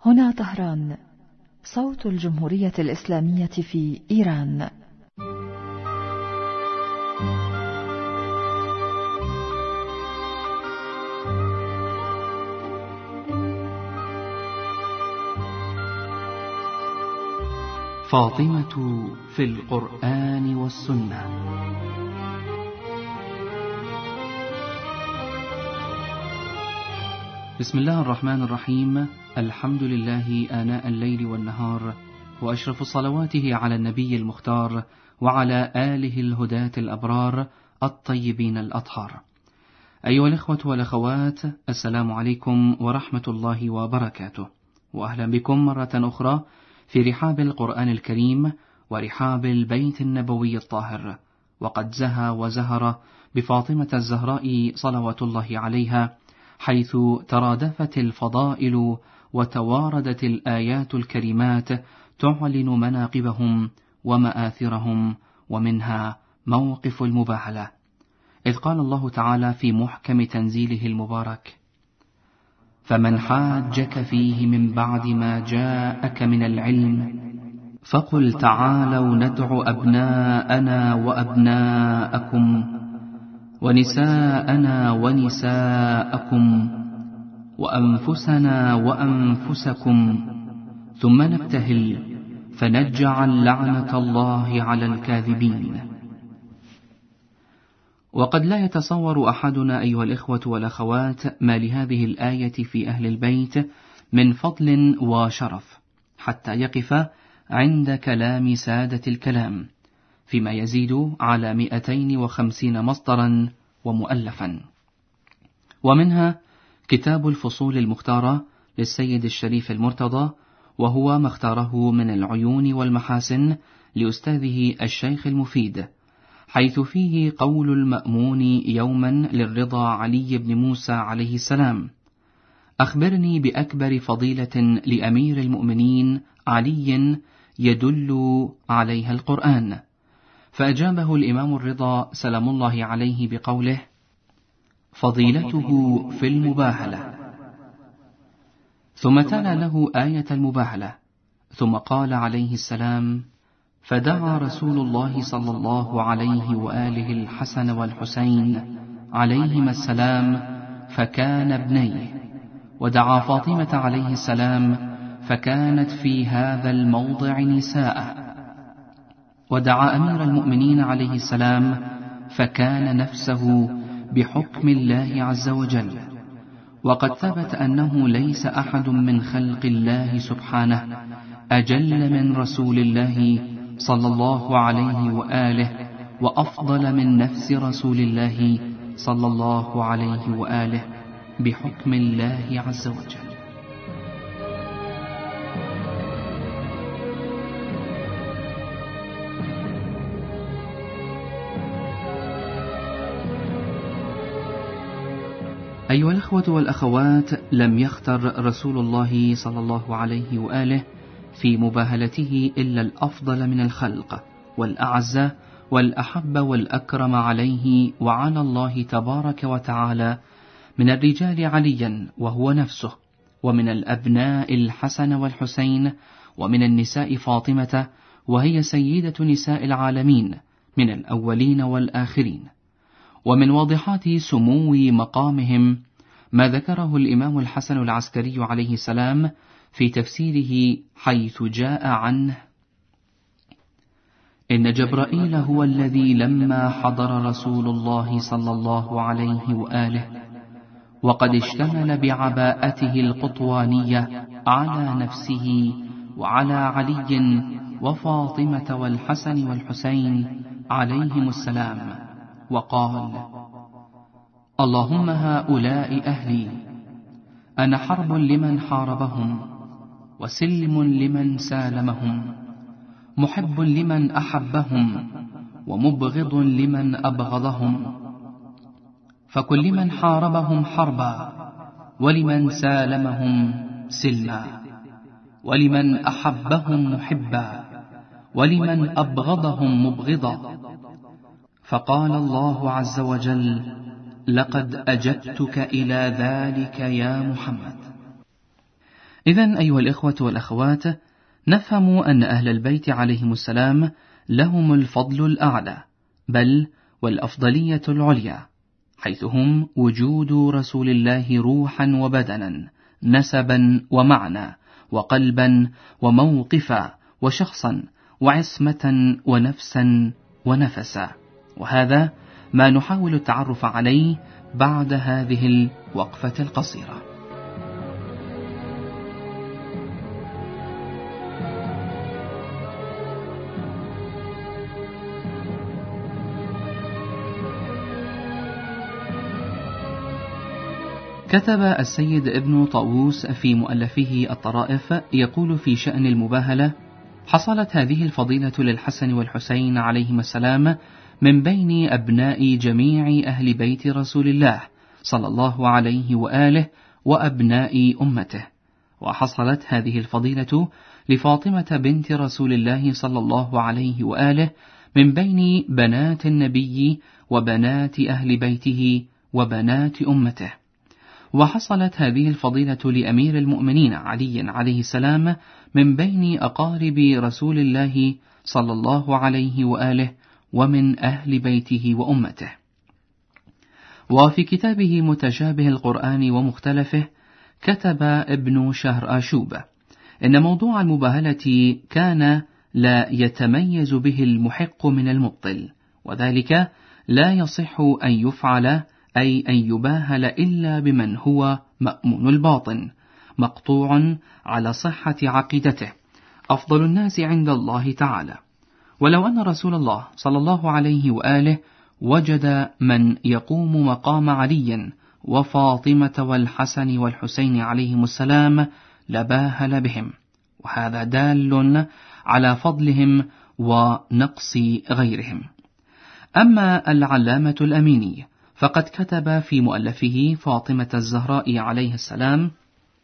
هنا طهران، صوت الجمهورية الإسلامية في إيران. فاطمة في القرآن والسنة. بسم الله الرحمن الرحيم. الحمد لله آناء الليل والنهار، وأشرف صلواته على النبي المختار وعلى آله الهداة الأبرار الطيبين الأطهار. أيها الإخوة والأخوات، السلام عليكم ورحمة الله وبركاته، وأهلا بكم مرة أخرى في رحاب القرآن الكريم ورحاب البيت النبوي الطاهر. وقد زهى وزهر بفاطمة الزهراء صلوات الله عليها، حيث ترادفت الفضائل وتواردت الآيات الكريمات تعلن مناقبهم ومآثرهم، ومنها موقف المباهلة، إذ قال الله تعالى في محكم تنزيله المبارك: فمن حاجك فيه من بعد ما جاءك من العلم فقل تعالوا ندع أبناءنا وأبناءكم ونساءنا ونساءكم وأنفسنا وأنفسكم ثم نبتهل فنجعل لعنة الله على الكاذبين. وقد لا يتصور أحدنا أيها الإخوة والأخوات ما لهذه الآية في أهل البيت من فضل وشرف حتى يقف عند كلام سادة الكلام، فيما يزيد على 250 مصدرا ومؤلفا، ومنها كتاب الفصول المختارة للسيد الشريف المرتضى، وهو ما اختاره من العيون والمحاسن لأستاذه الشيخ المفيد، حيث فيه قول المأمون يوما للرضا علي بن موسى عليه السلام: أخبرني بأكبر فضيلة لأمير المؤمنين علي يدل عليها القرآن. فأجابه الإمام الرضا سلام الله عليه بقوله: فضيلته في المباهلة. ثم تلا له آية المباهلة، ثم قال عليه السلام: فدعا رسول الله صلى الله عليه وآله الحسن والحسين عليهما السلام فكان ابنيه، ودعا فاطمة عليه السلام فكانت في هذا الموضع نساءه، ودعا أمير المؤمنين عليه السلام فكان نفسه بحكم الله عز وجل. وقد ثبت أنه ليس أحد من خلق الله سبحانه أجل من رسول الله صلى الله عليه وآله، وأفضل من نفس رسول الله صلى الله عليه وآله بحكم الله عز وجل. أيها الأخوة والأخوات، لم يختر رسول الله صلى الله عليه وآله في مباهلته إلا الأفضل من الخلق والأعز والأحب والأكرم عليه وعلى الله تبارك وتعالى، من الرجال عليا وهو نفسه، ومن الأبناء الحسن والحسين، ومن النساء فاطمة وهي سيدة نساء العالمين من الأولين والآخرين. ومن واضحات سمو مقامهم ما ذكره الإمام الحسن العسكري عليه السلام في تفسيره، حيث جاء عنه: إن جبرائيل هو الذي لما حضر رسول الله صلى الله عليه وآله وقد اشتمل بعباءته القطوانية على نفسه وعلى علي وفاطمة والحسن والحسين عليهم السلام، وقال: اللهم هؤلاء أهلي، أنا حرب لمن حاربهم، وسلم لمن سالمهم، محب لمن أحبهم، ومبغض لمن أبغضهم، فكن لمن حاربهم حربا، ولمن سالمهم سلما، ولمن أحبهم محبا، ولمن أبغضهم مبغضا. فقال الله عز وجل: لقد أجبتك إلى ذلك يا محمد. إذن أيها الإخوة والأخوات، نفهم أن أهل البيت عليهم السلام لهم الفضل الأعلى، بل والأفضلية العليا، حيث هم وجود رسول الله روحا وبدنا، نسبا ومعنى، وقلبا وموقفا، وشخصا وعصمة ونفسا ونفسا. وهذا ما نحاول التعرف عليه بعد هذه الوقفة القصيرة. كتب السيد ابن طاووس في مؤلفه الطرائف يقول في شأن المباهلة: حصلت هذه الفضيلة للحسن والحسين عليهما السلام من بين أبناء جميع أهل بيت رسول الله صلى الله عليه وآله وأبناء أمته، وحصلت هذه الفضيلة لفاطمة بنت رسول الله صلى الله عليه وآله من بين بنات النبي وبنات أهل بيته وبنات أمته، وحصلت هذه الفضيلة لأمير المؤمنين علي عليه السلام من بين أقارب رسول الله صلى الله عليه وآله ومن أهل بيته وأمته. وفي كتابه متشابه القرآن ومختلفه كتب ابن شهر آشوب إن موضوع المباهلة كان لا يتميز به المحق من المبطل، وذلك لا يصح أن يفعل، أي أن يباهل إلا بمن هو مأمون الباطن، مقطوع على صحة عقيدته، أفضل الناس عند الله تعالى. ولو أن رسول الله صلى الله عليه وآله وجد من يقوم مقام علي وفاطمة والحسن والحسين عليهم السلام لباهل بهم، وهذا دال على فضلهم ونقص غيرهم. أما العلامة الأميني فقد كتب في مؤلفه فاطمة الزهراء عليه السلام: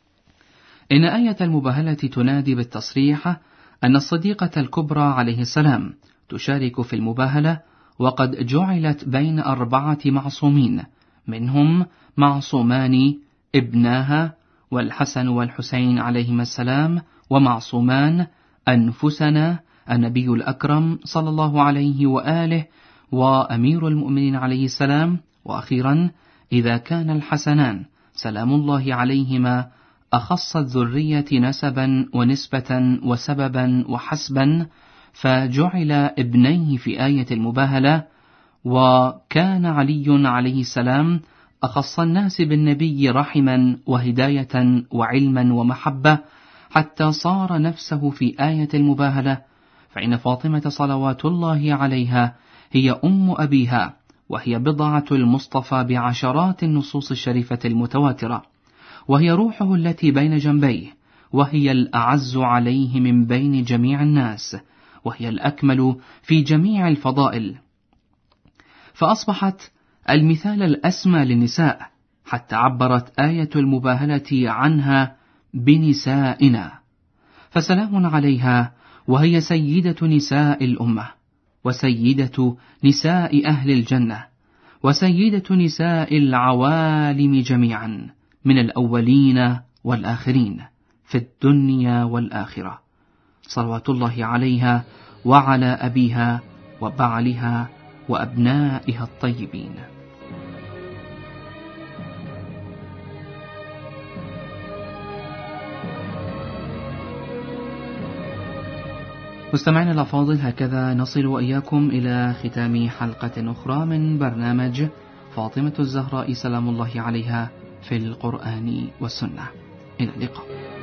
إن آية المباهلة تنادي بالتصريح أن الصديقة الكبرى عليه السلام تشارك في المباهلة، وقد جعلت بين 4 معصومين، منهم معصومان ابناها والحسن والحسين عليهما السلام، ومعصومان أنفسنا النبي الأكرم صلى الله عليه وآله وأمير المؤمنين عليه السلام، وأخيرا إذا كان الحسنان سلام الله عليهما أخص الذرية نسبا ونسبة وسببا وحسبا، فجعل ابنيه في آية المباهلة، وكان علي عليه السلام أخص الناس بالنبي رحما وهداية وعلما ومحبة، حتى صار نفسه في آية المباهلة، فإن فاطمة صلوات الله عليها هي أم أبيها، وهي بضعة المصطفى بعشرات النصوص الشريفة المتواترة، وهي روحه التي بين جنبيه، وهي الأعز عليه من بين جميع الناس، وهي الأكمل في جميع الفضائل، فأصبحت المثال الأسمى للنساء، حتى عبرت آية المباهلة عنها بنسائنا، فسلام عليها، وهي سيدة نساء الأمة، وسيدة نساء أهل الجنة، وسيدة نساء العوالم جميعا، من الأولين والآخرين في الدنيا والآخرة، صلوات الله عليها وعلى أبيها وبعلها وأبنائها الطيبين. مستمعينا الأفاضل، هكذا نصل وإياكم إلى ختام حلقة أخرى من برنامج فاطمة الزهراء سلام الله عليها في القرآن والسنة. إلى اللقاء.